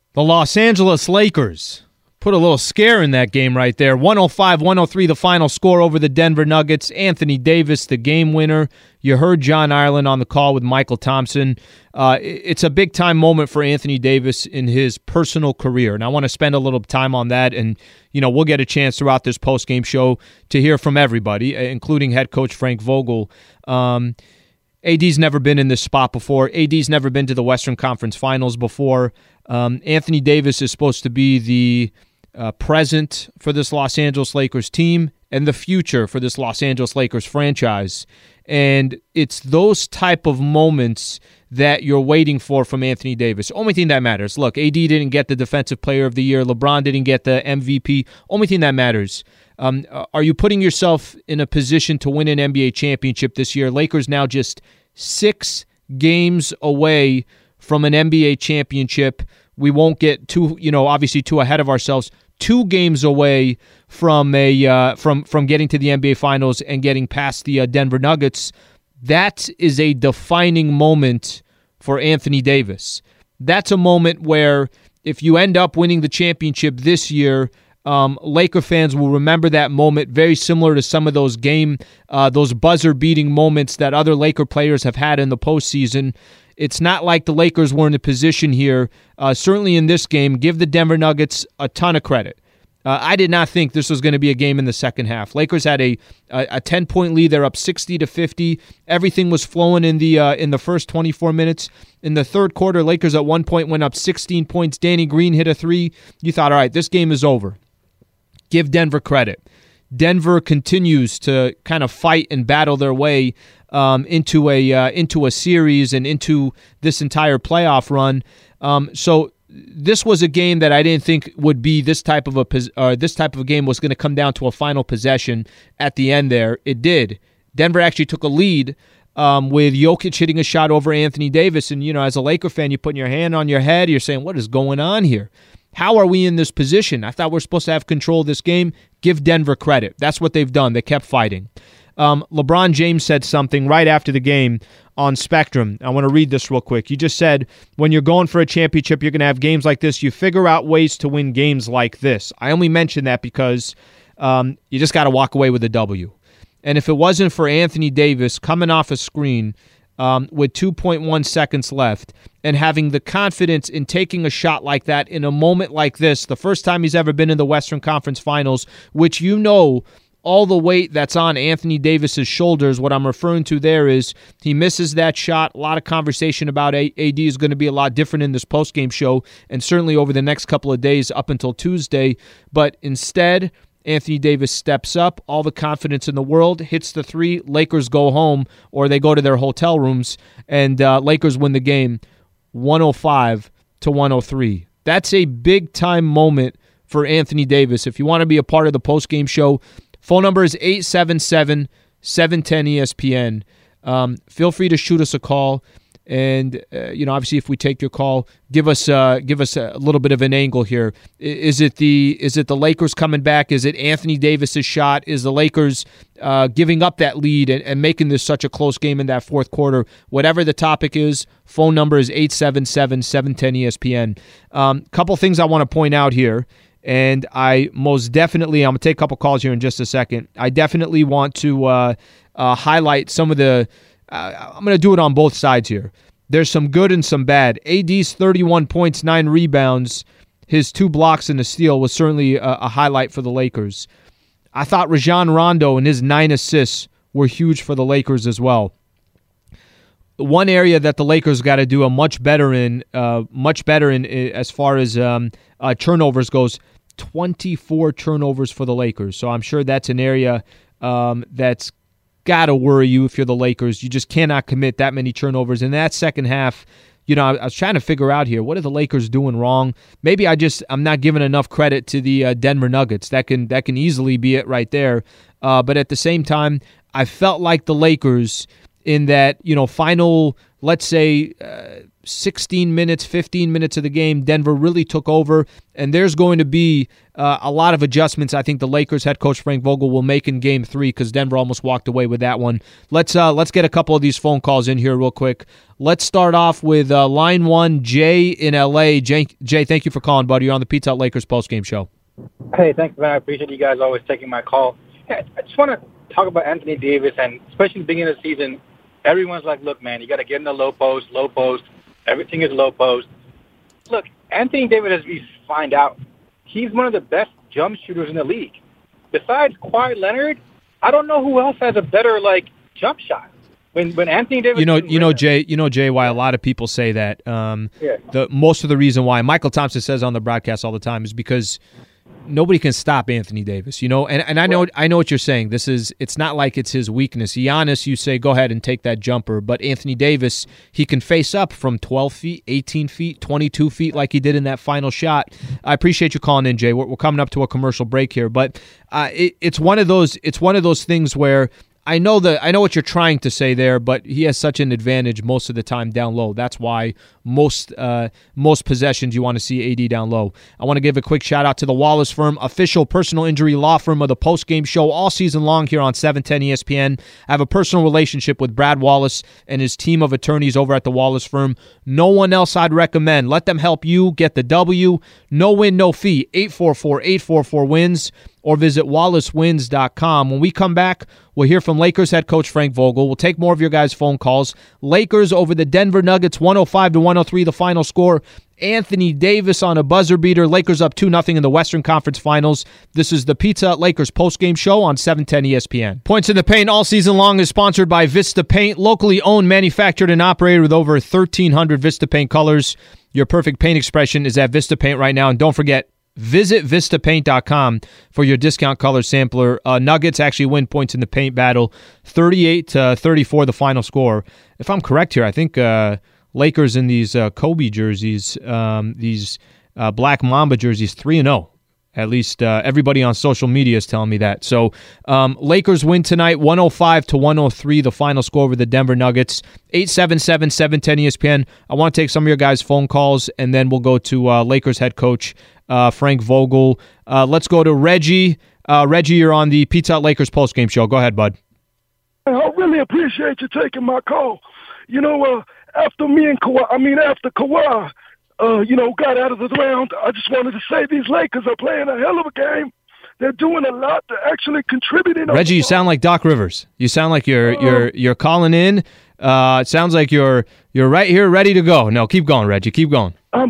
The Los Angeles Lakers put a little scare in that game right there. 105-103 the final score over the Denver Nuggets. Anthony Davis, the game winner. You heard John Ireland on the call with Michael Thompson. It's a big-time moment for Anthony Davis in his personal career, and I want to spend a little time on that, and we'll get a chance throughout this post-game show to hear from everybody, including head coach Frank Vogel. AD's never been in this spot before. AD's never been to the Western Conference Finals before. Anthony Davis is supposed to be the present for this Los Angeles Lakers team and the future for this Los Angeles Lakers franchise. And it's those type of moments that you're waiting for from Anthony Davis. Only thing that matters. Look, AD didn't get the Defensive Player of the Year. LeBron didn't get the MVP. Only thing that matters. Are you putting yourself in a position to win an NBA championship this year? Lakers now just 6 games away from an NBA championship. We won't get too ahead of ourselves. 2 games away from from getting to the NBA Finals and getting past the Denver Nuggets. That is a defining moment for Anthony Davis. That's a moment where if you end up winning the championship this year, Laker fans will remember that moment very similar to some of those buzzer-beating moments that other Laker players have had in the postseason. It's not like the Lakers were in a position here, certainly in this game. Give the Denver Nuggets a ton of credit. I did not think this was going to be a game in the second half. Lakers had a 10-point lead. They're up 60-50. Everything was flowing in the first 24 minutes. In the third quarter, Lakers at one point went up 16 points. Danny Green hit a 3. You thought, all right, this game is over. Give Denver credit. Denver continues to kind of fight and battle their way into a series and into this entire playoff run. So this was a game that I didn't think would be this type of a game was going to come down to a final possession at the end there. It did. Denver actually took a lead with Jokic hitting a shot over Anthony Davis. And, as a Laker fan, you're putting your hand on your head. You're saying, what is going on here? How are we in this position? I thought we're supposed to have control of this game. Give Denver credit. That's what they've done. They kept fighting. LeBron James said something right after the game on Spectrum. I want to read this real quick. You just said, when you're going for a championship, you're going to have games like this. You figure out ways to win games like this. I only mention that because you just got to walk away with a W. And if it wasn't for Anthony Davis coming off a screen with 2.1 seconds left and having the confidence in taking a shot like that in a moment like this, the first time he's ever been in the Western Conference Finals, which all the weight that's on Anthony Davis's shoulders, what I'm referring to there is he misses that shot. A lot of conversation about AD is going to be a lot different in this postgame show and certainly over the next couple of days up until Tuesday. But instead, Anthony Davis steps up, all the confidence in the world, hits the 3, Lakers go home or they go to their hotel rooms, and Lakers win the game 105-103. That's a big-time moment for Anthony Davis. If you want to be a part of the postgame show, phone number is 877-710-ESPN. Feel free to shoot us a call. And, obviously if we take your call, give us a little bit of an angle here. Is it the Lakers coming back? Is it Anthony Davis's shot? Is the Lakers giving up that lead and making this such a close game in that fourth quarter? Whatever the topic is, phone number is 877-710-ESPN. Couple things I want to point out here. And I'm going to take a couple calls here in just a second. I definitely want to highlight some of the, I'm going to do it on both sides here. There's some good and some bad. AD's 31 points, 9 rebounds, his 2 blocks and a steal was certainly a highlight for the Lakers. I thought Rajon Rondo and his 9 assists were huge for the Lakers as well. One area that the Lakers got to do much better in as far as turnovers goes, 24 turnovers for the Lakers. So I'm sure that's an area that's got to worry you if you're the Lakers. You just cannot commit that many turnovers. In that second half, I was trying to figure out here, what are the Lakers doing wrong? Maybe I'm not giving enough credit to the Denver Nuggets. That can easily be it right there. But at the same time, I felt like the Lakers in that, final, let's say, 16 minutes, 15 minutes of the game, Denver really took over, and there's going to be a lot of adjustments I think the Lakers head coach Frank Vogel will make in Game 3 because Denver almost walked away with that one. Let's get a couple of these phone calls in here real quick. Let's start off with line 1, Jay in L.A. Jay, thank you for calling, buddy. You're on the Pizza Hut Lakers postgame show. Hey, thanks, man. I appreciate you guys always taking my call. Hey, I just want to talk about Anthony Davis, and especially at the beginning of the season, everyone's like, look, man, you got to get in the low post. Everything is low post. Look, Anthony Davis, as we find out, he's one of the best jump shooters in the league. Besides Kawhi Leonard, I don't know who else has a better jump shot. When Anthony Davis, Jay, why a lot of people say that. The most of the reason why Michael Thompson says on the broadcast all the time is because nobody can stop Anthony Davis, and I know what you're saying. It's not like it's his weakness. Giannis, you say go ahead and take that jumper, but Anthony Davis, he can face up from 12 feet, 18 feet, 22 feet like he did in that final shot. I appreciate you calling in, Jay. We're coming up to a commercial break here, but it's one of those things where I know what you're trying to say there, but he has such an advantage most of the time down low. That's why most possessions you want to see AD down low. I want to give a quick shout out to the Wallace Firm, official personal injury law firm of the postgame show all season long here on 710 ESPN. I have a personal relationship with Brad Wallace and his team of attorneys over at the Wallace Firm. No one else I'd recommend. Let them help you get the W. No win, no fee. 844-844-WINS. Or visit wallacewins.com. When we come back, we'll hear from Lakers head coach Frank Vogel. We'll take more of your guys' phone calls. Lakers over the Denver Nuggets, 105-103, the final score. Anthony Davis on a buzzer beater. Lakers up 2-0 in the Western Conference Finals. This is the Pizza Hut Lakers postgame show on 710 ESPN. Points in the Paint all season long is sponsored by Vista Paint, locally owned, manufactured, and operated with over 1,300 Vista Paint colors. Your perfect paint expression is at Vista Paint right now. And don't forget, visit vistapaint.com for your discount color sampler. Nuggets actually win points in the paint battle, 38-34 the final score. If I'm correct here, I think Lakers in these Kobe jerseys, these Black Mamba jerseys, 3-0. At least everybody on social media is telling me that. So Lakers win tonight, 105-103, the final score over the Denver Nuggets. 877-710 ESPN. I want to take some of your guys' phone calls, and then we'll go to Lakers head coach Frank Vogel. Let's go to Reggie. Reggie, you're on the Pizza Hut Lakers postgame show. Go ahead, bud. I really appreciate you taking my call. After Kawhi, got out of the round, I just wanted to say these Lakers are playing a hell of a game. They're doing a lot. They're actually contributing. Reggie, you sound like Doc Rivers. You sound like you're calling in. It sounds like you're right here, ready to go. No, keep going, Reggie. Keep going. I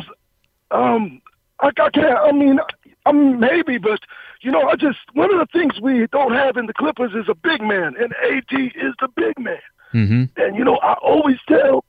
can't. Maybe, but one of the things we don't have in the Clippers is a big man, and AD is the big man. Mm-hmm. And I always tell,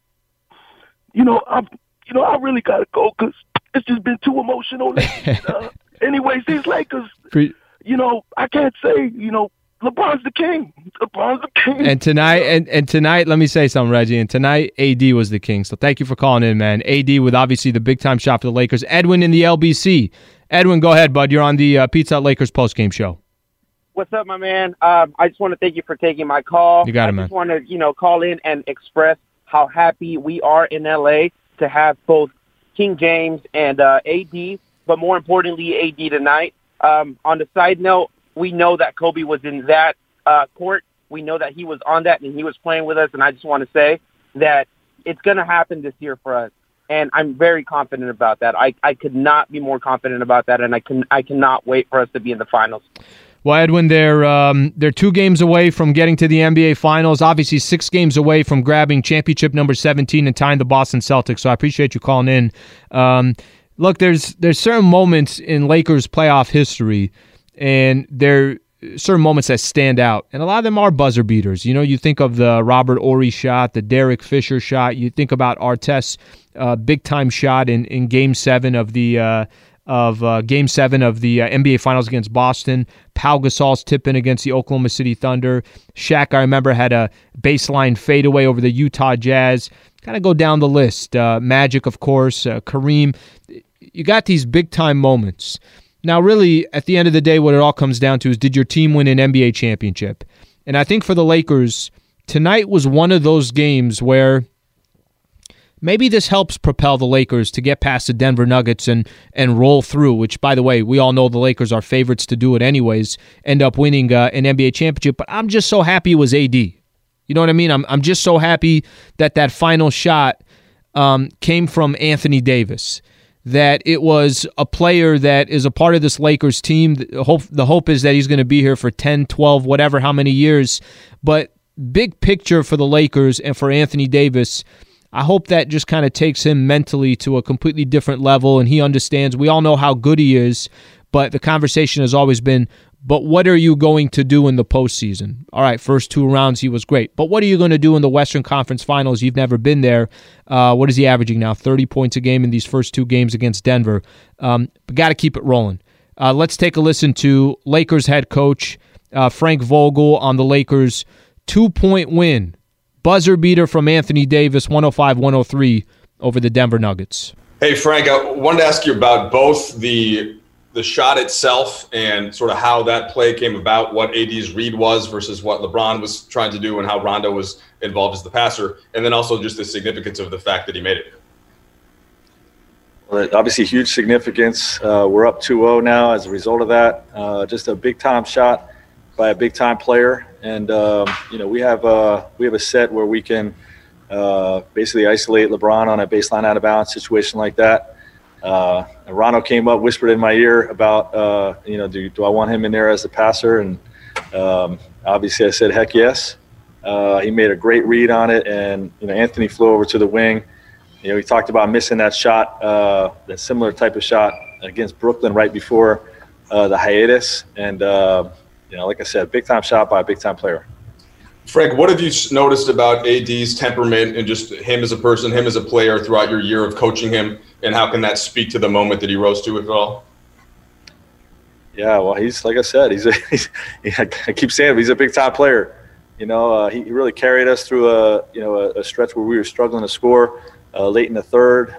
I really gotta go because it's just been too emotional. Anyways, these Lakers, I can't say, LeBron's the king. LeBron's the king. And tonight, let me say something, Reggie. And tonight, AD was the king. So thank you for calling in, man. AD with obviously the big time shot for the Lakers. Edwin in the LBC. Edwin, go ahead, bud. You're on the Pizza Hut Lakers postgame show. What's up, my man? I just want to thank you for taking my call. You got it, man. I just want to, call in and express how happy we are in L.A. to have both King James and AD, but more importantly, AD tonight. On the side note, we know that Kobe was in that court. We know that he was on that and he was playing with us, and I just want to say that it's going to happen this year for us, and I'm very confident about that. I could not be more confident about that, and I cannot wait for us to be in the finals. Well, Edwin, they're 2 games away from getting to the NBA Finals. Obviously, 6 games away from grabbing championship number 17 and tying the Boston Celtics. So I appreciate you calling in. Look, there's certain moments in Lakers playoff history, and there are certain moments that stand out, and a lot of them are buzzer beaters. You think of the Robert Horry shot, the Derek Fisher shot. You think about Artest's big time shot in Game 7 of the. Game 7 of the NBA Finals against Boston. Pau Gasol's tip-in against the Oklahoma City Thunder. Shaq, I remember, had a baseline fadeaway over the Utah Jazz. Kind of go down the list. Magic, of course. Kareem. You got these big-time moments. Now, really, at the end of the day, what it all comes down to is, did your team win an NBA championship? And I think for the Lakers, tonight was one of those games where maybe this helps propel the Lakers to get past the Denver Nuggets and roll through, which, by the way, we all know the Lakers are favorites to do it anyways, end up winning an NBA championship. But I'm just so happy it was AD. You know what I mean? I'm just so happy that final shot came from Anthony Davis, that it was a player that is a part of this Lakers team. The hope is that he's going to be here for 10, 12, whatever, how many years. But big picture for the Lakers and for Anthony Davis, I hope that just kind of takes him mentally to a completely different level, and he understands. We all know how good he is, but the conversation has always been, but what are you going to do in the postseason? All right, first 2 rounds, he was great. But what are you going to do in the Western Conference Finals? You've never been there. What is he averaging now? 30 points a game in these first 2 games against Denver. But got to keep it rolling. Let's take a listen to Lakers head coach Frank Vogel on the Lakers' 2-point win. Buzzer beater from Anthony Davis, 105-103 over the Denver Nuggets. Hey, Frank, I wanted to ask you about both the shot itself and sort of how that play came about, what AD's read was versus what LeBron was trying to do and how Rondo was involved as the passer, and then also just the significance of the fact that he made it. Well, obviously huge significance. We're up 2-0 now as a result of that. Just a big-time shot by a big-time player. And, we have a set where we can basically isolate LeBron on a baseline out-of-bounds situation like that. And Rondo came up, whispered in my ear about, do I want him in there as the passer? And obviously I said, heck yes. He made a great read on it, and, Anthony flew over to the wing. He talked about missing that shot, that similar type of shot against Brooklyn right before the hiatus. And, like I said, big-time shot by a big-time player. Frank, what have you noticed about AD's temperament and just him as a person, him as a player throughout your year of coaching him, and how can that speak to the moment that he rose to it all? Yeah, well, he's, like I said, I keep saying it, he's a big-time player. He really carried us through a stretch where we were struggling to score late in the third.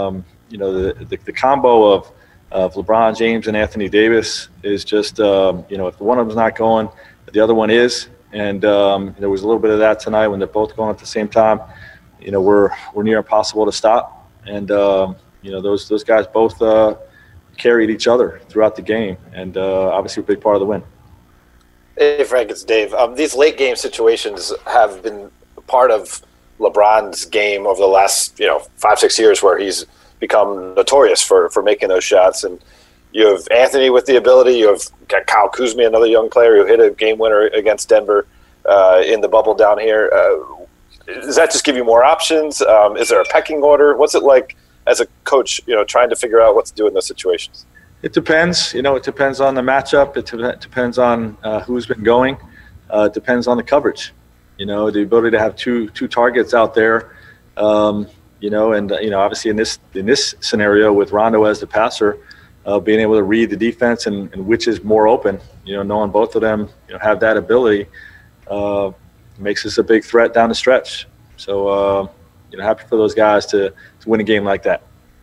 The combo of LeBron James and Anthony Davis is just, if one of them's not going, the other one is. And there was a little bit of that tonight when they're both going at the same time. We're near impossible to stop. And, those guys both carried each other throughout the game. And obviously a big part of the win. Hey, Frank, it's Dave. These late game situations have been part of LeBron's game over the last, 5-6 years, where he's become notorious for making those shots. And you have Anthony with the ability. You have got Kyle Kuzma, another young player who hit a game winner against Denver in the bubble down here. Does that just give you more options? Is there a pecking order? What's it like as a coach, trying to figure out what to do in those situations? It depends. It depends on the matchup. It depends on who's been going. It depends on the coverage. The ability to have two targets out there. Obviously in this scenario with Rondo as the passer, being able to read the defense and which is more open, knowing both of them have that ability, makes us a big threat down the stretch. So, happy for those guys to win a game like that.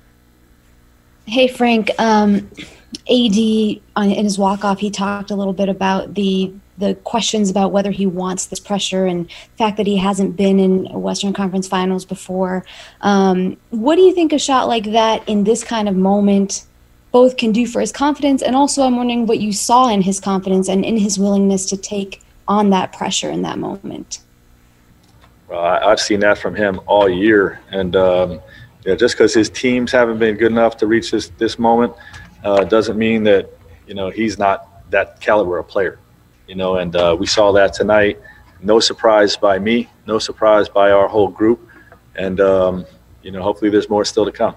Hey, Frank, AD in his walk-off, he talked a little bit about the questions about whether he wants this pressure and the fact that he hasn't been in Western Conference Finals before. What do you think a shot like that in this kind of moment both can do for his confidence, and also I'm wondering what you saw in his confidence and in his willingness to take on that pressure in that moment? Well, I've seen that from him all year, and just because his teams haven't been good enough to reach this moment doesn't mean that he's not that caliber of player. And we saw that tonight. No surprise by me, no surprise by our whole group, and hopefully there's more still to come.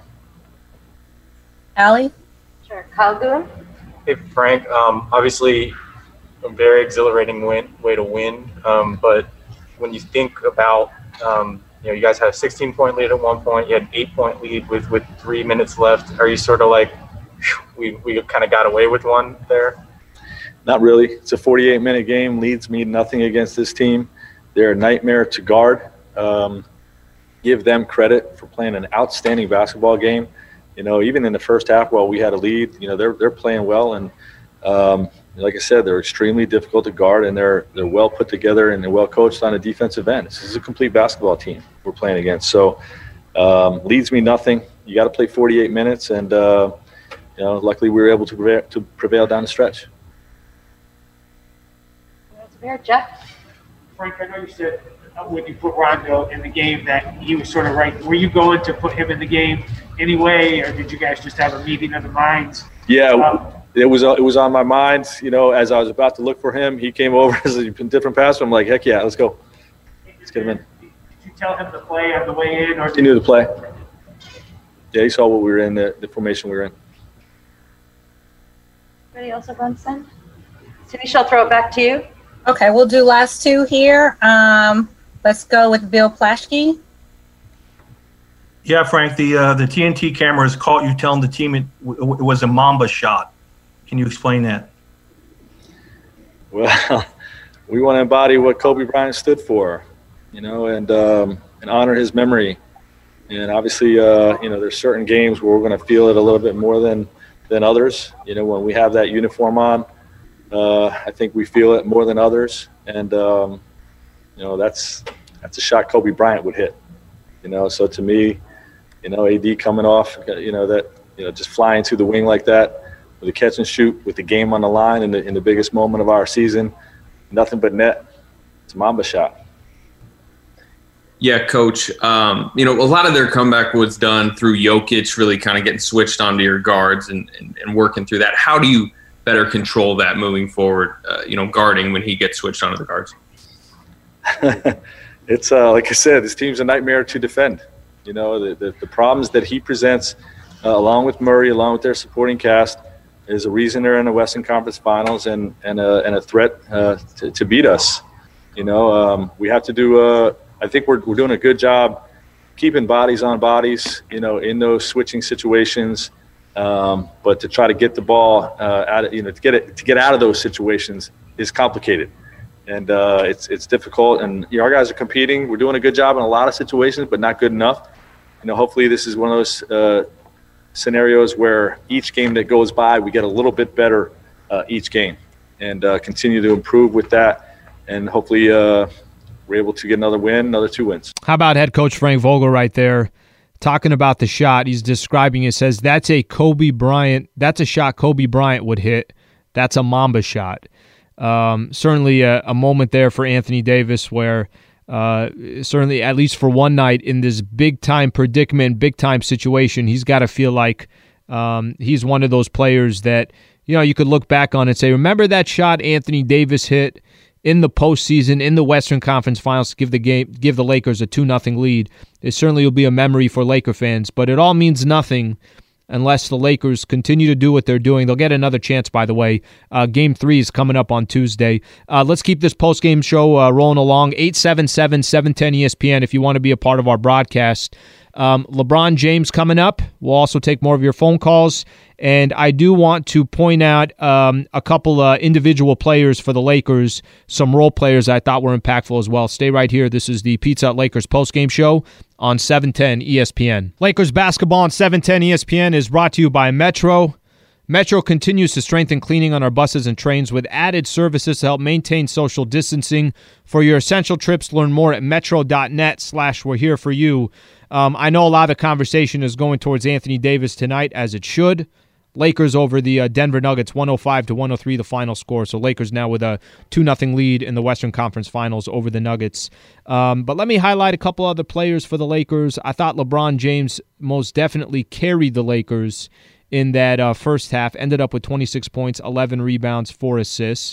Allie? Sure. Kyle Goon? Hey, Frank. Obviously, a very exhilarating way to win. But when you think about, you guys had a 16-point lead at one point. You had an 8-point lead with 3 minutes left. Are you sort of like, we kind of got away with one there? Not really. It's a 48-minute game. Leads mean nothing against this team. They're a nightmare to guard. Give them credit for playing an outstanding basketball game. Even in the first half, while we had a lead, they're playing well. And like I said, they're extremely difficult to guard, and they're well put together and they're well coached on a defensive end. This is a complete basketball team we're playing against. So, Leads me nothing. You got to play 48 minutes, and luckily we were able to prevail down the stretch. Jeff. Frank, I know you said when you put Rondo in the game that he was sort of right. Were you going to put him in the game anyway, or did you guys just have a meeting of the minds? Yeah, it was on my mind. As I was about to look for him, he came over as a different passer. I'm like, heck yeah, let's go. Let's get him in. Did you tell him to play on the way in, or he knew to play? Yeah, he saw what we were in, the formation we were in. Anybody else have Brunson? Denise, I'll throw it back to you. Okay, we'll do last two here. Let's go with Bill Plaschke. Yeah, Frank, the TNT cameras caught you telling the team it was a Mamba shot. Can you explain that? Well, we want to embody what Kobe Bryant stood for, and honor his memory. And obviously, there's certain games where we're going to feel it a little bit more than others. When we have that uniform on, I think we feel it more than others. And, that's a shot Kobe Bryant would hit. So to me, AD coming off, just flying to the wing like that with a catch and shoot with the game on the line in the biggest moment of our season, nothing but net. It's a Mamba shot. Yeah, Coach. A lot of their comeback was done through Jokic really kind of getting switched onto your guards and working through that. How do you better control that moving forward, guarding when he gets switched onto the guards? It's like I said, this team's a nightmare to defend. The problems that he presents, along with Murray, along with their supporting cast, is a reason they're in the Western Conference Finals and a threat to beat us. We have to do. I think we're doing a good job keeping bodies on bodies. In those switching situations. But to try to get the ball to get out of those situations is complicated, and it's difficult. And our guys are competing. We're doing a good job in a lot of situations, but not good enough. Hopefully this is one of those scenarios where each game that goes by, we get a little bit better each game, and continue to improve with that, and hopefully we're able to get another win, another 2 wins. How about head coach Frank Vogel right there? Talking about the shot, he's describing it, says that's a shot Kobe Bryant would hit. That's a Mamba shot. Certainly a moment there for Anthony Davis where certainly at least for one night in this big-time predicament, big-time situation, he's got to feel like he's one of those players that you could look back on and say, remember that shot Anthony Davis hit in the postseason, in the Western Conference Finals, to give the Lakers a 2-0 lead. It certainly will be a memory for Laker fans, but it all means nothing unless the Lakers continue to do what they're doing. They'll get another chance, by the way. Game 3 is coming up on Tuesday. Let's keep this post-game show rolling along. 877-710-ESPN if you want to be a part of our broadcast. LeBron James coming up. We'll also take more of your phone calls. And I do want to point out a couple individual players for the Lakers, some role players I thought were impactful as well. Stay right here. This is the Pizza Hut Lakers postgame show on 710 ESPN. Lakers basketball on 710 ESPN is brought to you by Metro. Metro continues to strengthen cleaning on our buses and trains with added services to help maintain social distancing. For your essential trips, learn more at metro.net/we're here for you. I know a lot of the conversation is going towards Anthony Davis tonight, as it should. Lakers over the Denver Nuggets, 105-103, the final score. So Lakers now with a 2-0 lead in the Western Conference Finals over the Nuggets. But let me highlight a couple other players for the Lakers. I thought LeBron James most definitely carried the Lakers in that first half, ended up with 26 points, 11 rebounds, 4 assists.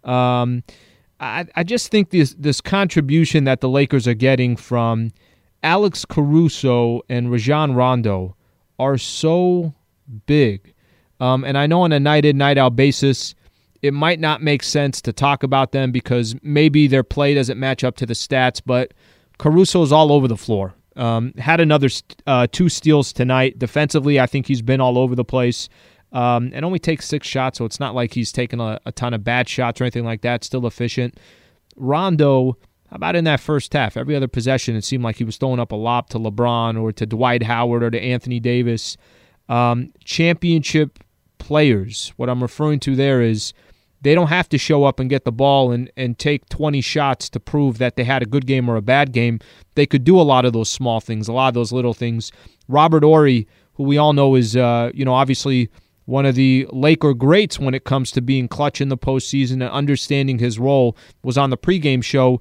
I just think this contribution that the Lakers are getting from Alex Caruso and Rajon Rondo are so big. And I know on a night-in, night-out basis, it might not make sense to talk about them because maybe their play doesn't match up to the stats, but Caruso's all over the floor. Had another 2 steals tonight. Defensively, I think he's been all over the place. And only takes 6 shots, so it's not like he's taken a ton of bad shots or anything like that. Still efficient. Rondo, how about in that first half? Every other possession, it seemed like he was throwing up a lob to LeBron or to Dwight Howard or to Anthony Davis. Championship players. What I'm referring to there is they don't have to show up and get the ball and take 20 shots to prove that they had a good game or a bad game. They could do a lot of those small things, a lot of those little things. Robert Horry, who we all know is, obviously one of the Laker greats when it comes to being clutch in the postseason and understanding his role, was on the pregame show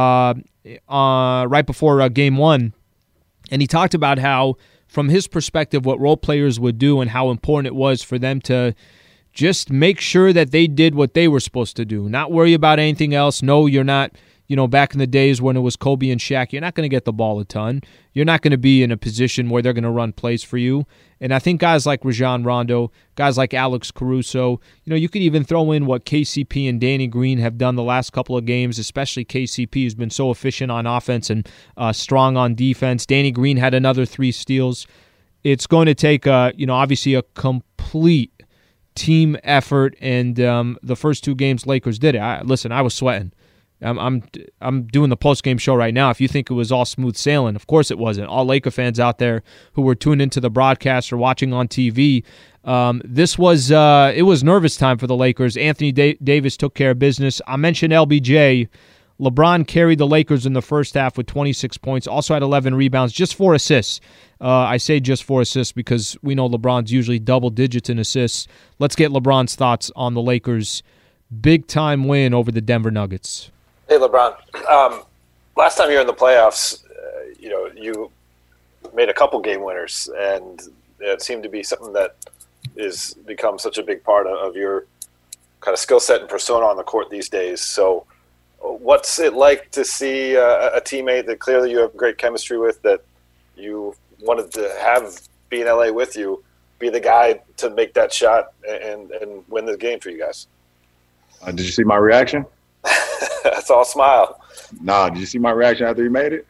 right before Game 1. And he talked about how, from his perspective, what role players would do and how important it was for them to just make sure that they did what they were supposed to do, not worry about anything else. No, you're not, back in the days when it was Kobe and Shaq, you're not going to get the ball a ton. You're not going to be in a position where they're going to run plays for you. And I think guys like Rajon Rondo, guys like Alex Caruso, you could even throw in what KCP and Danny Green have done the last couple of games, especially KCP, who's been so efficient on offense and strong on defense. Danny Green had another 3 steals. It's going to take, obviously a complete team effort, and the first 2 games Lakers did it. I was sweating. I'm doing the post-game show right now. If you think it was all smooth sailing, of course it wasn't. All Laker fans out there who were tuned into the broadcast or watching on TV, this was it was nervous time for the Lakers. Anthony Davis took care of business. I mentioned LBJ. LeBron carried the Lakers in the first half with 26 points, also had 11 rebounds, just 4 assists. I say just 4 assists because we know LeBron's usually double digits in assists. Let's get LeBron's thoughts on the Lakers' big-time win over the Denver Nuggets. Hey, LeBron. Last time you were in the playoffs, you made a couple game winners, and it seemed to be something that is become such a big part of your kind of skill set and persona on the court these days. So what's it like to see a teammate that clearly you have great chemistry with, that you wanted to have be in LA with you, be the guy to make that shot and win the game for you guys? Did you see my reaction? That's all smile. Nah, did you see my reaction after he made it?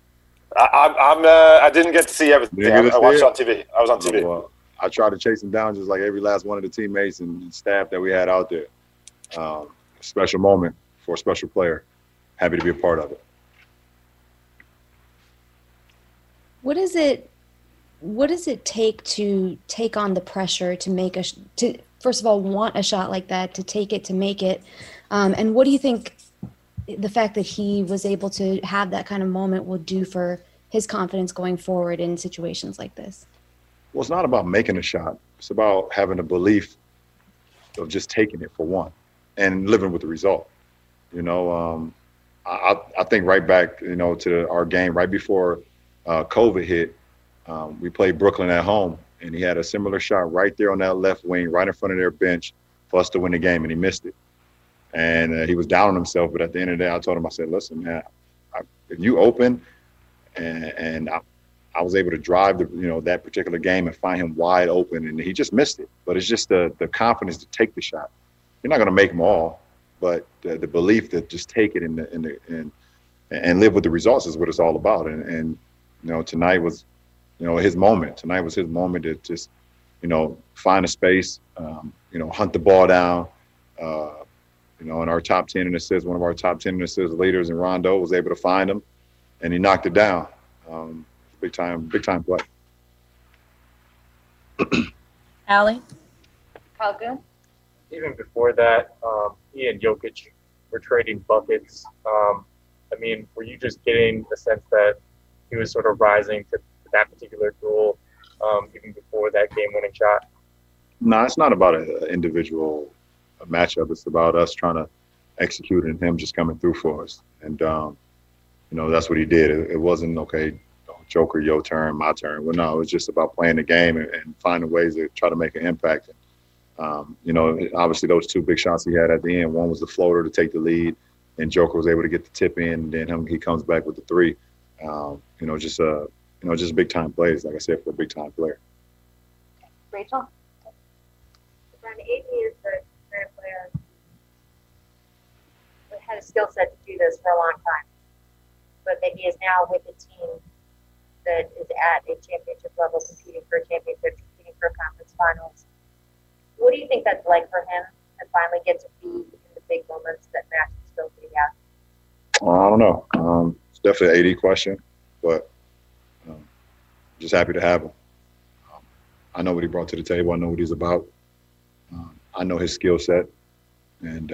I didn't get to see everything. I watched it on TV. I was on TV. Well, I tried to chase him down just like every last one of the teammates and staff that we had out there. Special moment for a special player. Happy to be a part of it. What does it take to take on the pressure to make to first of all want a shot like that, to take it, to make it? And what do you think the fact that he was able to have that kind of moment will do for his confidence going forward in situations like this? Well, it's not about making a shot. It's about having a belief of just taking it for one and living with the result. I think right back, to our game right before COVID hit, we played Brooklyn at home, and he had a similar shot right there on that left wing, right in front of their bench for us to win the game, and he missed it. And he was down on himself, but at the end of the day, I told him, I said, listen, man, if you open, and I was able to drive that particular game and find him wide open, and he just missed it. But it's just the confidence to take the shot. You're not going to make them all, but the belief to just take it and live with the results is what it's all about. And tonight was, his moment. Tonight was his moment to just, find a space, hunt the ball down. In our top 10 in assists, one of our top 10 in assists leaders in Rondo was able to find him, and he knocked it down. Big time play. Allie? Kalgu? Even before that, he and Jokic were trading buckets. Were you just getting the sense that he was sort of rising to that particular goal even before that game-winning shot? No, it's not about an individual matchup. It's about us trying to execute and him just coming through for us. And, that's what he did. It wasn't, okay, Joker, your turn, my turn. Well, no, it was just about playing the game and finding ways to try to make an impact. Obviously those 2 big shots he had at the end, one was the floater to take the lead, and Joker was able to get the tip in, and then he comes back with the 3. Just big time plays, like I said, for a big time player. Rachel? When AD is the current player who had a skill set to do this for a long time, but that he is now with a team that is at a championship level, competing for a championship, competing for conference finals. What do you think that's like for him to finally get to be in the big moments that match the skills that he has? I don't know. It's definitely an AD question, but just happy to have him. I know what he brought to the table. I know what he's about. I know his skill set. And,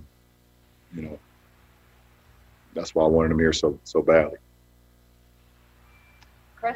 that's why I wanted him here so badly. Chris?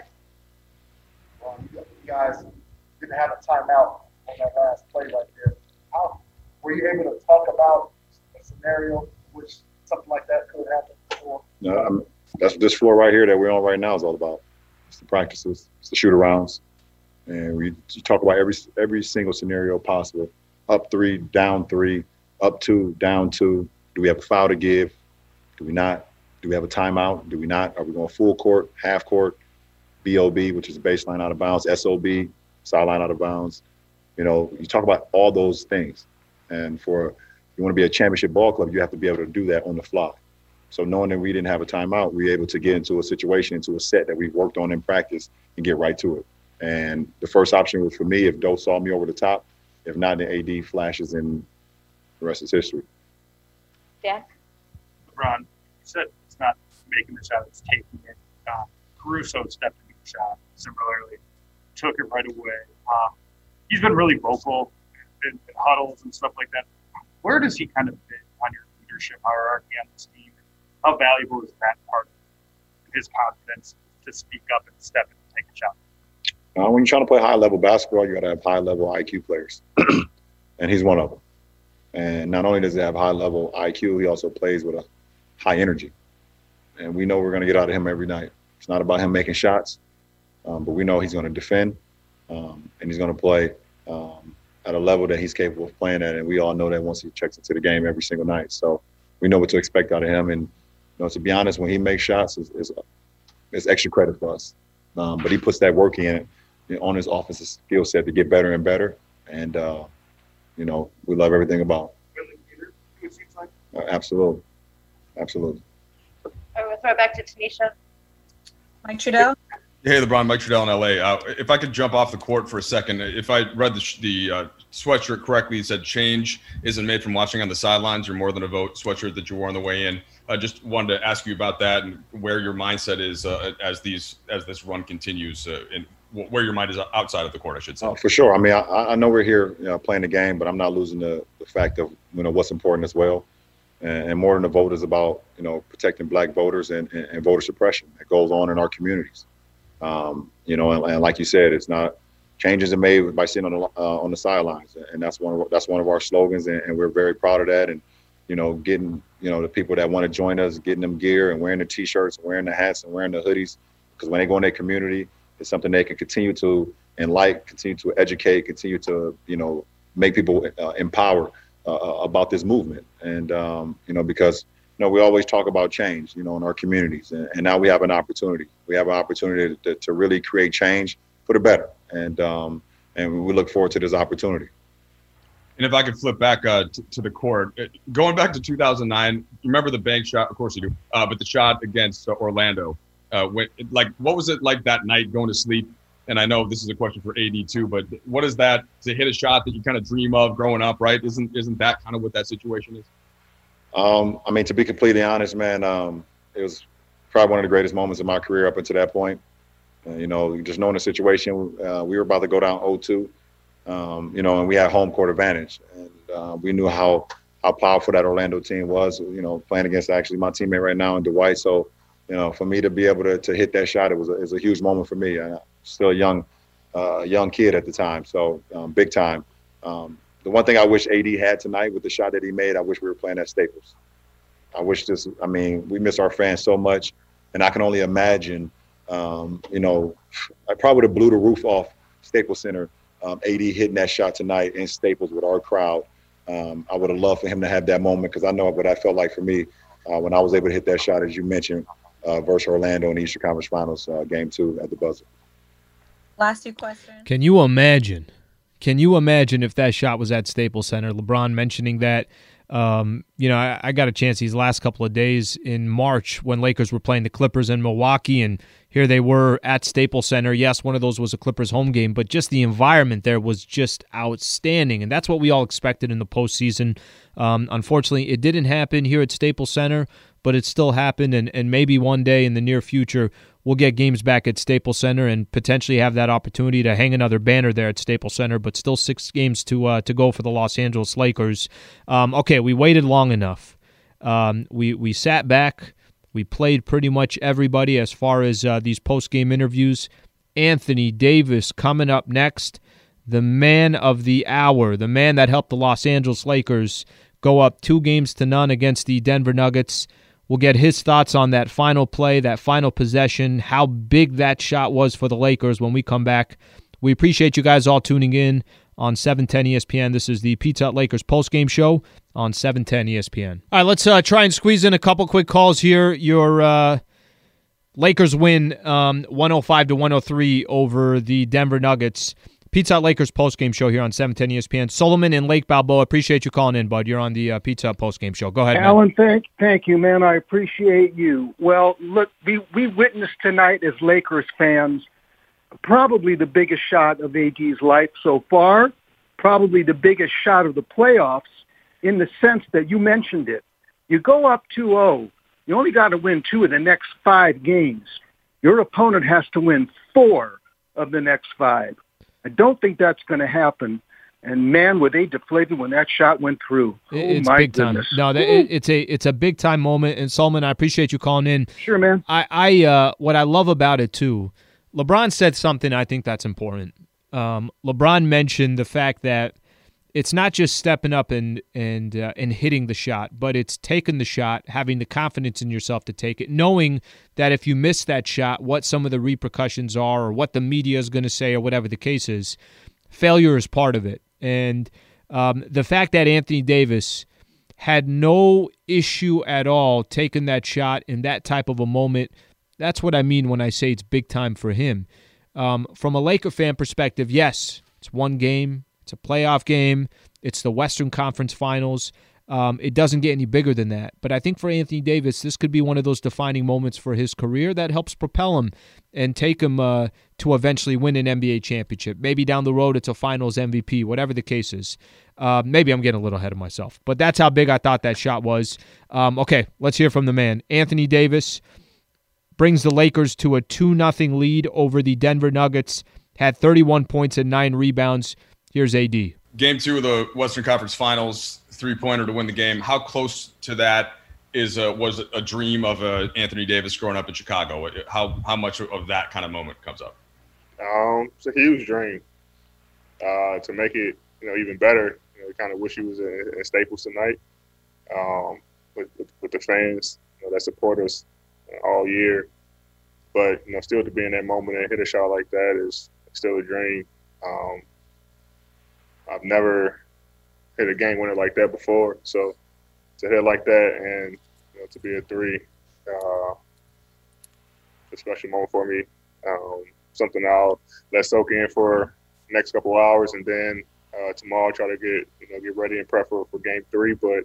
You guys didn't have a timeout on that last play right there. How were you able to talk about a scenario in which something like that could happen before? No, that's what this floor right here that we're on right now is all about. It's the practices, it's the shoot-arounds, and we talk about every single scenario possible. Up 3, down 3, up 2, down 2. Do we have a foul to give? Do we not? Do we have a timeout? Do we not? Are we going full court, half court, BOB, which is baseline out of bounds, SOB, sideline out of bounds? You talk about all those things. And if you want to be a championship ball club, you have to be able to do that on the fly. So knowing that we didn't have a timeout, we were able to get into a situation, into a set that we worked on in practice and get right to it. And the first option was for me, if Doe saw me over the top. If not, then AD flashes, and the rest is history. Dan? LeBron, you said it's not making the shot, it's taking it. Caruso stepped into the shot similarly, took it right away. He's been really vocal in huddles and stuff like that. Where does he kind of fit on your leadership hierarchy on this team? How valuable is that part of his confidence to speak up and step in and take a shot? When you're trying to play high-level basketball, you got to have high-level IQ players, and he's one of them. And not only does he have high-level IQ, he also plays with a high energy. And we know we're going to get out of him every night. It's not about him making shots, but we know he's going to defend, and he's going to play at a level that he's capable of playing at. And we all know that once he checks into the game every single night. So we know what to expect out of him. And to be honest, when he makes shots, it's extra credit for us. But he puts that work in on his offensive skill set to get better and better. And, we love everything about him. Absolutely. Absolutely. All right, we'll throw it back to Tanisha. Mike Trudell? Hey, LeBron, Mike Trudell in LA. If I could jump off the court for a second, if I read the sweatshirt correctly, it said change isn't made from watching on the sidelines. You're more than a vote sweatshirt that you wore on the way in. I just wanted to ask you about that and where your mindset is as this run continues, and where your mind is outside of the court, I should say. For sure. I mean, I know we're here playing the game, but I'm not losing the fact of what's important as well. And more than the vote is about protecting black voters and voter suppression that goes on in our communities. And like you said, it's not changes are made by sitting on the sidelines, and that's one of our slogans, and we're very proud of that. And getting the people that want to join us, getting them gear and wearing the T-shirts, wearing the hats, and wearing the hoodies, because when they go in their community, it's something they can continue to continue to educate, continue to make people empowered about this movement. And because we always talk about change, in our communities, and now we have an opportunity. We have an opportunity to really create change for the better, and we look forward to this opportunity. And if I could flip back to the court, going back to 2009, you remember the bank shot? Of course you do. But the shot against Orlando, what was it like that night going to sleep? And I know this is a question for AD too, but what is that to hit a shot that you kind of dream of growing up, right? Isn't that kind of what that situation is? I mean, to be completely honest, man, it was probably one of the greatest moments of my career up until that point. Just knowing the situation, we were about to go down 0-2, and we had home court advantage. And we knew how powerful that Orlando team was, playing against actually my teammate right now in Dwight. So, for me to be able to hit that shot, it was a huge moment for me. Still a young kid at the time, so big time. The one thing I wish AD had tonight with the shot that he made, I wish we were playing at Staples. We miss our fans so much, and I can only imagine, I probably would have blew the roof off Staples Center, AD hitting that shot tonight in Staples with our crowd. I would have loved for him to have that moment, because I know what that felt like for me when I was able to hit that shot, as you mentioned, versus Orlando in the Eastern Conference Finals, Game 2 at the buzzer. Last two questions. Can you imagine if that shot was at Staples Center? LeBron mentioning that. I got a chance these last couple of days in March when Lakers were playing the Clippers in Milwaukee, and here they were at Staples Center. Yes, one of those was a Clippers home game, but just the environment there was just outstanding, and that's what we all expected in the postseason. Unfortunately, it didn't happen here at Staples Center, but it still happened, and maybe one day in the near future we'll get games back at Staples Center and potentially have that opportunity to hang another banner there at Staples Center, but still 6 games to go for the Los Angeles Lakers. Okay, we waited long enough. We sat back. We played pretty much everybody as far as these post-game interviews. Anthony Davis coming up next, the man of the hour, the man that helped the Los Angeles Lakers go up 2-0 against the Denver Nuggets. We'll get his thoughts on that final play, that final possession, how big that shot was for the Lakers when we come back. We appreciate you guys all tuning in on 710 ESPN. This is the Pizza Hut Lakers postgame show on 710 ESPN. All right, let's try and squeeze in a couple quick calls here. Your Lakers win 105-103 over the Denver Nuggets. Pizza Hut Lakers postgame show here on 710 ESPN. Solomon and Lake Balboa, appreciate you calling in, bud. You're on the Pizza Hut postgame show. Go ahead, man. Alan, thank you, man. I appreciate you. Well, look, we witnessed tonight as Lakers fans probably the biggest shot of AD's life so far, probably the biggest shot of the playoffs in the sense that you mentioned it. You go up 2-0. You only got to win 2 of the next 5 games. Your opponent has to win 4 of the next 5. I don't think that's going to happen. And man, were they deflated when that shot went through. It's my big goodness. time. No, it's a big time moment. And Solomon, I appreciate you calling in. Sure, man. I what I love about it too, LeBron said something I think that's important. LeBron mentioned the fact that it's not just stepping up and hitting the shot, but it's taking the shot, having the confidence in yourself to take it, knowing that if you miss that shot, what some of the repercussions are or what the media is going to say or whatever the case is. Failure is part of it. And the fact that Anthony Davis had no issue at all taking that shot in that type of a moment, that's what I mean when I say it's big time for him. From a Laker fan perspective, yes, it's one game. It's a playoff game. It's the Western Conference Finals. It doesn't get any bigger than that. But I think for Anthony Davis, this could be one of those defining moments for his career that helps propel him and take him to eventually win an NBA championship. Maybe down the road it's a Finals MVP, whatever the case is. Maybe I'm getting a little ahead of myself. But that's how big I thought that shot was. Okay, let's hear from the man. Anthony Davis brings the Lakers to a 2-0 lead over the Denver Nuggets, had 31 points and 9 rebounds. Here's AD. Game 2 of the Western Conference Finals, 3-pointer to win the game. How close to that was a dream of Anthony Davis growing up in Chicago? How much of that kind of moment comes up? It's a huge dream. To make it, even better, kind of wish he was in Staples tonight with the fans that support us all year. But still to be in that moment and hit a shot like that is still a dream. I've never hit a game winner like that before, so to hit like that and to be a 3, a special moment for me. Something I'll let soak in for the next couple hours, and then tomorrow I'll try to get ready and prep for game 3. But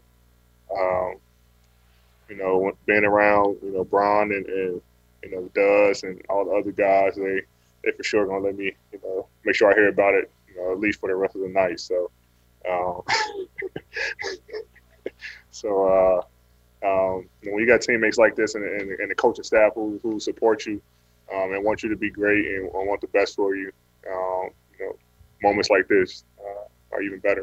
being around Bron and Duz and all the other guys, they for sure gonna let me make sure I hear about it. At least for the rest of the night. So, when you got teammates like this and the coaching staff who support you and want you to be great and want the best for you, moments like this are even better.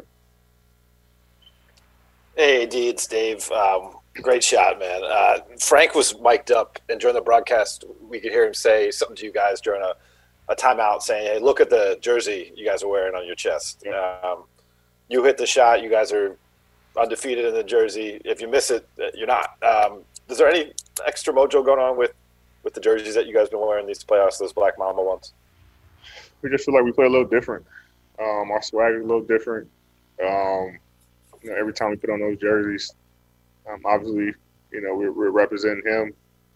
Hey, AD, it's Dave. Great shot, man. Frank was mic'd up, and during the broadcast, we could hear him say something to you guys during a timeout saying, hey, look at the jersey you guys are wearing on your chest. You hit the shot. You guys are undefeated in the jersey. If you miss it, you're not. Is there any extra mojo going on with the jerseys that you guys been wearing these playoffs, those Black Mamba ones? We just feel like we play a little different. Our swag is a little different. Every time we put on those jerseys, obviously, we're representing him.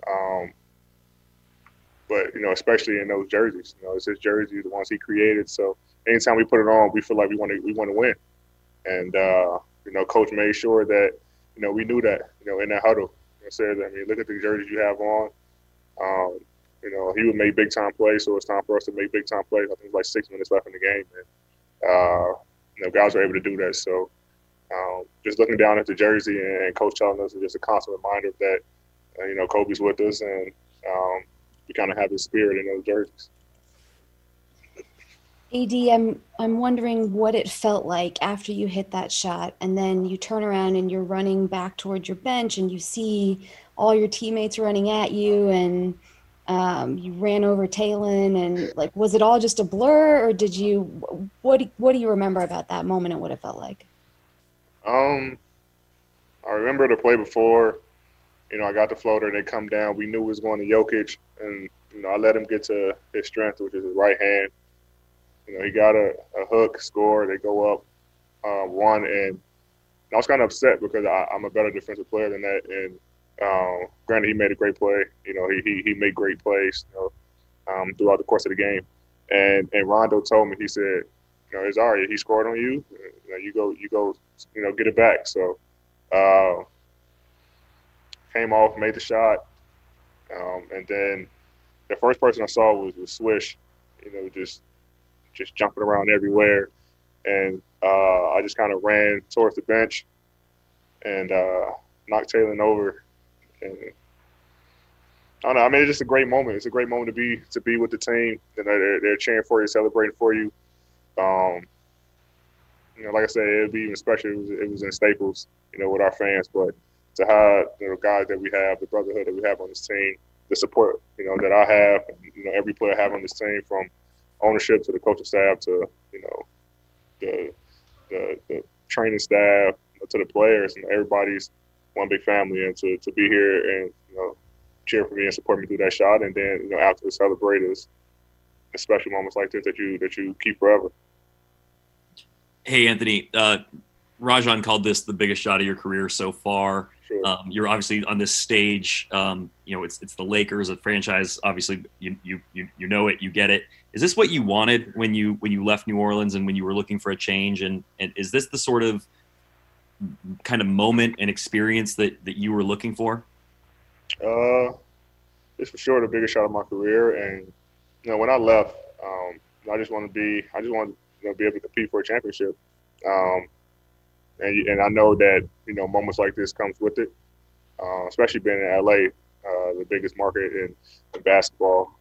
But, especially in those jerseys, it's his jerseys, the ones he created. So anytime we put it on, we feel like we want to win. And, Coach made sure that, we knew that, in that huddle. Said, look at the jerseys you have on. He would make big-time plays, so it's time for us to make big-time plays. I think it's like 6 minutes left in the game. And, guys were able to do that. So just looking down at the jersey and Coach telling us is just a constant reminder that, Kobe's with us and, we kind of have this spirit in those jerseys. AD, I'm wondering what it felt like after you hit that shot, and then you turn around and you're running back towards your bench, and you see all your teammates running at you, and you ran over Talon, and like, was it all just a blur, or did you? What do you remember about that moment and what it felt like? I remember the play before. I got the floater. They come down. We knew it was going to Jokic, and I let him get to his strength, which is his right hand. He got a hook, score. They go up 1, and I was kind of upset because I'm a better defensive player than that. And granted, he made a great play. He made great plays throughout the course of the game. And Rondo told me, he said, it's all right. He scored on you. You go, get it back. So came off, made the shot, and then the first person I saw was Swish. Just jumping around everywhere, and I just kind of ran towards the bench and knocked Talon over. And I don't know. I mean, it's just a great moment. It's a great moment to be with the team. They're cheering for you, celebrating for you. Like I said, it'd be even special. It was in Staples, with our fans. But to have the guys that we have, the brotherhood that we have on this team, the support that I have, every player I have on this team, from ownership to the coaching staff to the training staff to the players, and everybody's one big family. And to be here and cheer for me and support me through that shot, and then after the celebrate is special moments like this that you keep forever. Hey Anthony, Rajon called this the biggest shot of your career so far. Sure. You're obviously on this stage. It's the Lakers, a franchise. Obviously, you know it, you get it. Is this what you wanted when you left New Orleans and when you were looking for a change? And is this the sort of kind of moment and experience that you were looking for? It's for sure the biggest shot of my career. And when I left, I just wanted to be able to compete for a championship. And I know that, moments like this comes with it, especially being in LA, the biggest market in basketball.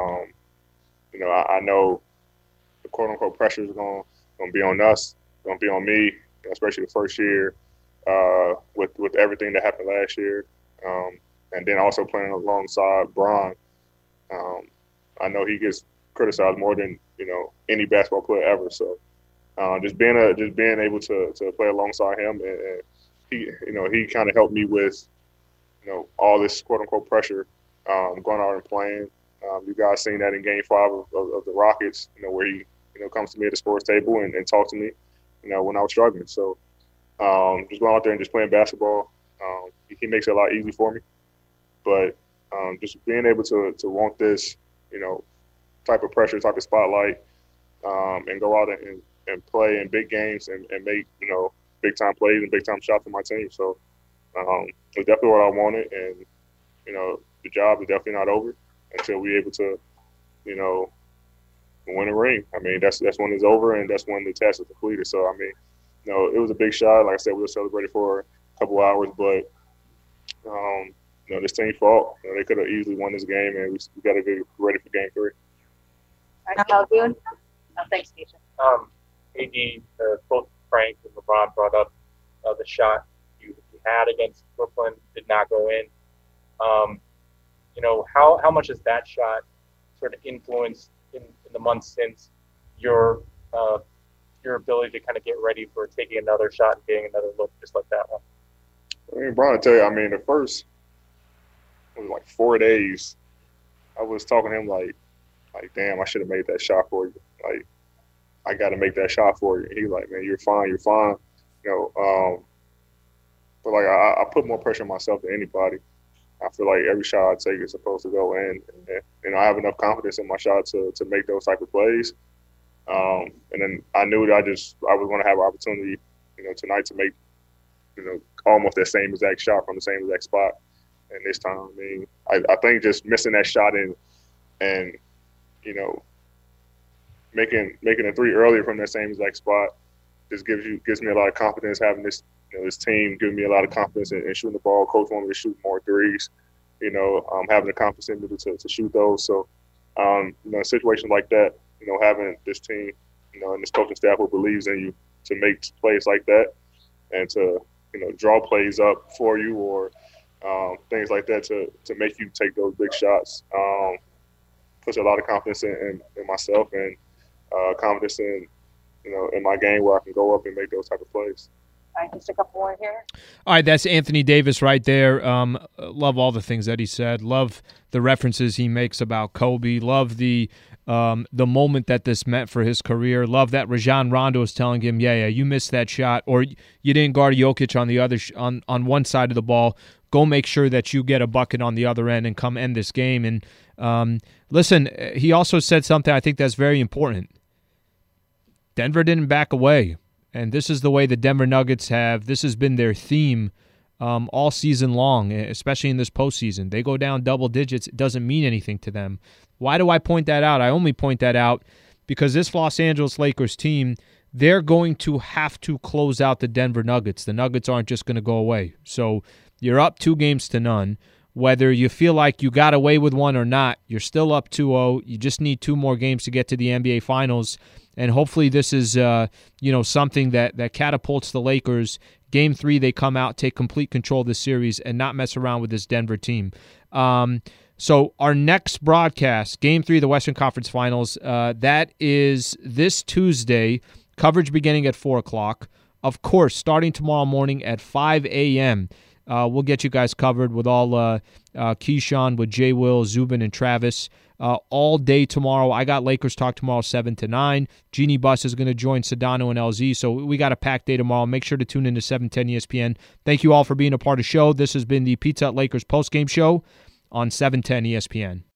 I know the quote-unquote pressure is going to be on us, going to be on me, especially the first year with everything that happened last year. And then also playing alongside Bron. I know he gets criticized more than, any basketball player ever. So just being able to play alongside him, and he kind of helped me with all this quote unquote pressure going out and playing. You guys seen that in Game 5 of the Rockets, where he comes to me at the sports table and talks to me, when I was struggling. So just going out there and just playing basketball, he makes it a lot easier for me. But just being able to want this type of pressure, type of spotlight, and go out and play in big games and make, big time plays and big time shots for my team. So it's definitely what I wanted. And, the job is definitely not over until we're able to, win a ring. I mean, that's when it's over, and that's when the task is completed. So, I mean, it was a big shot. Like I said, we were celebrating for a couple hours, but, this team fought. They could have easily won this game, and we got to be ready for Game 3. All right, Calhoun. Oh, thanks, Nisha. AD, both Frank and LeBron brought up the shot you had against Brooklyn did not go in. How much has that shot sort of influenced in the months since your ability to kind of get ready for taking another shot and getting another look just like that one? I mean, Brian, I tell you, the first, it was like 4 days, I was talking to him like, damn, I should have made that shot for you. Like, I got to make that shot for you. And he like, man, you're fine. But like, I put more pressure on myself than anybody. I feel like every shot I take is supposed to go in. And I have enough confidence in my shot to make those type of plays. And then I knew that I was going to have an opportunity, tonight to make, almost that same exact shot from the same exact spot. And this time, I think just missing that shot and making a three earlier from that same exact spot just gives me a lot of confidence. Having this this team giving me a lot of confidence in shooting the ball. Coach wanted me to shoot more threes, having the confidence in me to shoot those. So, in situations like that, having this team, and this coaching staff who believes in you to make plays like that and to, draw plays up for you or things like that to make you take those big shots, puts a lot of confidence in myself and confidence in, in my game where I can go up and make those type of plays. All right, just a couple more here. All right, that's Anthony Davis right there. Love all the things that he said. Love the references he makes about Kobe. Love the moment that this meant for his career. Love that Rajon Rondo is telling him, yeah, you missed that shot, or you didn't guard Jokic on the other on one side of the ball. Go make sure that you get a bucket on the other end and come end this game. And listen, he also said something I think that's very important. Denver didn't back away. And this is the way the Denver Nuggets have. This has been their theme all season long, especially in this postseason. They go down double digits. It doesn't mean anything to them. Why do I point that out? I only point that out because this Los Angeles Lakers team, they're going to have to close out the Denver Nuggets. The Nuggets aren't just going to go away. So you're up 2-0. Whether you feel like you got away with one or not, you're still up 2-0. You just need 2 more games to get to the NBA Finals. And hopefully this is something that catapults the Lakers. Game 3, they come out, take complete control of the series, and not mess around with this Denver team. So our next broadcast, Game 3 of the Western Conference Finals, that is this Tuesday, coverage beginning at 4 o'clock. Of course, starting tomorrow morning at 5 a.m., we'll get you guys covered with all Keyshawn, with Jay Will, Zubin, and Travis. All day tomorrow. I got Lakers Talk tomorrow 7 to 9. Jeannie Buss is going to join Sedano and LZ, so we got a packed day tomorrow. Make sure to tune in to 710 ESPN. Thank you all for being a part of the show. This has been the Pizza Hut Lakers postgame show on 710 ESPN.